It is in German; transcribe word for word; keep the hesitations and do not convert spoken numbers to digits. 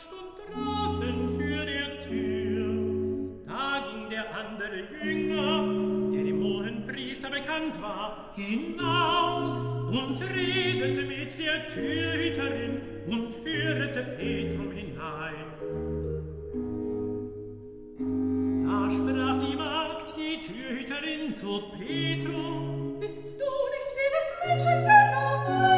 stund draußen für der Tür. Da ging der andere Jünger, der dem hohen Priester bekannt war, hinaus und redete mit der Türhüterin und führte Petrum hinein. Da sprach die Magd, die Türhüterin, zu Petrum: Bist du nicht dieses Menschen Jünger?